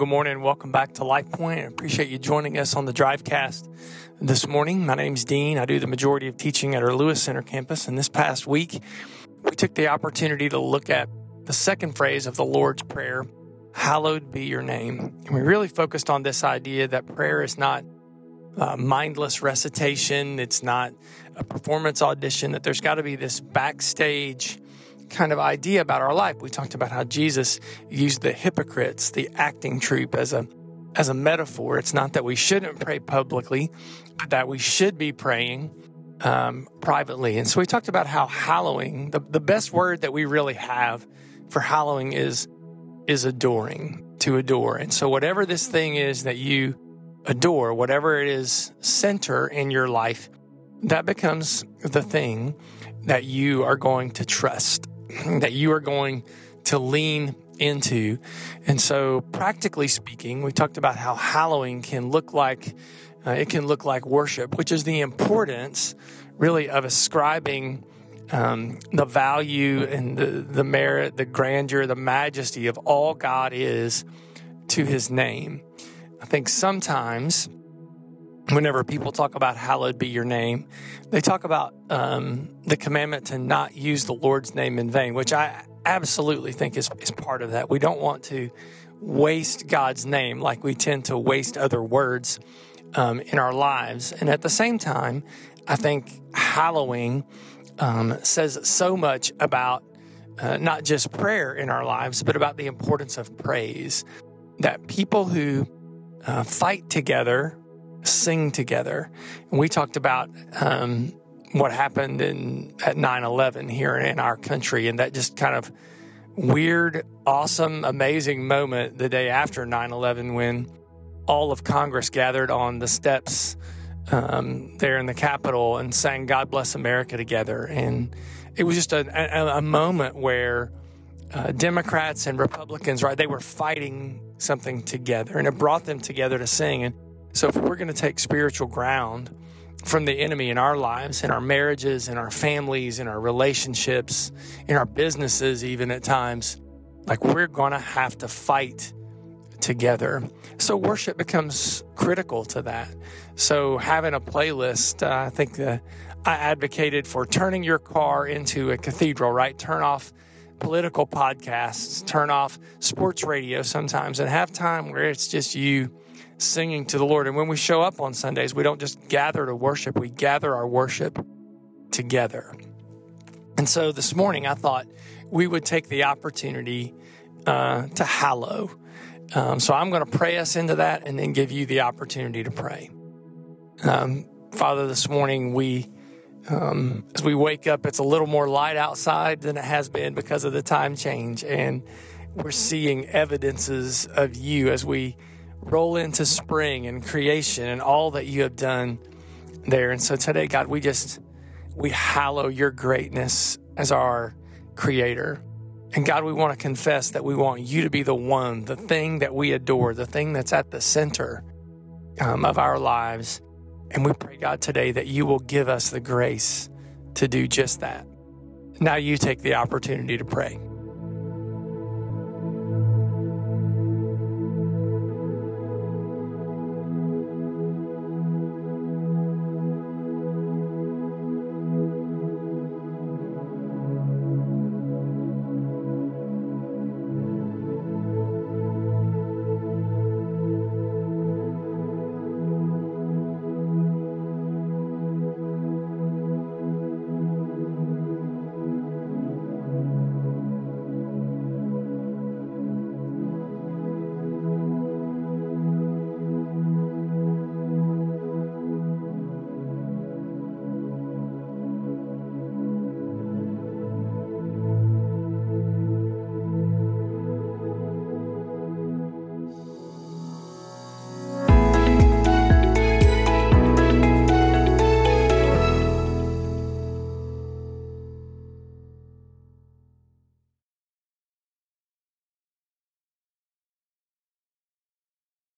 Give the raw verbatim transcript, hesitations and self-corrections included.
good morning. Welcome back to Life Point. I appreciate you joining us on the Drivecast this morning. My name's Dean. I do the majority of teaching at our Lewis Center campus. And this past week, we took the opportunity to look at the second phrase of the Lord's Prayer, hallowed be your name. And we really focused on this idea that prayer is not uh, mindless recitation. It's not a performance audition, that there's got to be this backstage kind of idea about our life. We talked about how Jesus used the hypocrites, the acting troupe, as a as a metaphor. It's not that we shouldn't pray publicly, but that we should be praying um, privately. And so we talked about how hallowing, the, the best word that we really have for hallowing is is adoring, to adore. And so whatever this thing is that you adore, whatever it is center in your life, that becomes the thing that you are going to trust, that you are going to lean into. And so practically speaking, we talked about how hallowing can look like, uh, it can look like worship, which is the importance really of ascribing um, the value and the, the merit, the grandeur, the majesty of all God is to his name. I think sometimes whenever people talk about hallowed be your name, they talk about um, the commandment to not use the Lord's name in vain, which I absolutely think is, is part of that. We don't want to waste God's name like we tend to waste other words um, in our lives. And at the same time, I think hallowing um, says so much about uh, not just prayer in our lives, but about the importance of praise, that people who uh, fight together sing together. And we talked about um, what happened in at nine eleven here in our country, and that just kind of weird, awesome, amazing moment the day after nine eleven when all of Congress gathered on the steps um, there in the Capitol and sang God Bless America together. And it was just a, a, a moment where uh, Democrats and Republicans, right, they were fighting something together, and it brought them together to sing. And so if we're going to take spiritual ground from the enemy in our lives, in our marriages, in our families, in our relationships, in our businesses, even at times, like we're going to have to fight together. So worship becomes critical to that. So having a playlist, uh, I think uh, I advocated for turning your car into a cathedral, right? Turn off political podcasts, turn off sports radio sometimes, and have time where it's just you singing to the Lord. And when we show up on Sundays, we don't just gather to worship, we gather our worship together. And so this morning, I thought we would take the opportunity uh, to hallow. Um, so I'm going to pray us into that and then give you the opportunity to pray. Um, Father, this morning, we, um, as we wake up, it's a little more light outside than it has been because of the time change. And we're seeing evidences of you as we roll into spring and creation and all that you have done there. And so today, God, we just, we hallow your greatness as our creator. And God, we want to confess that we want you to be the one, the thing that we adore, the thing that's at the center um, of our lives. And we pray, God, today that you will give us the grace to do just that. Now you take the opportunity to pray.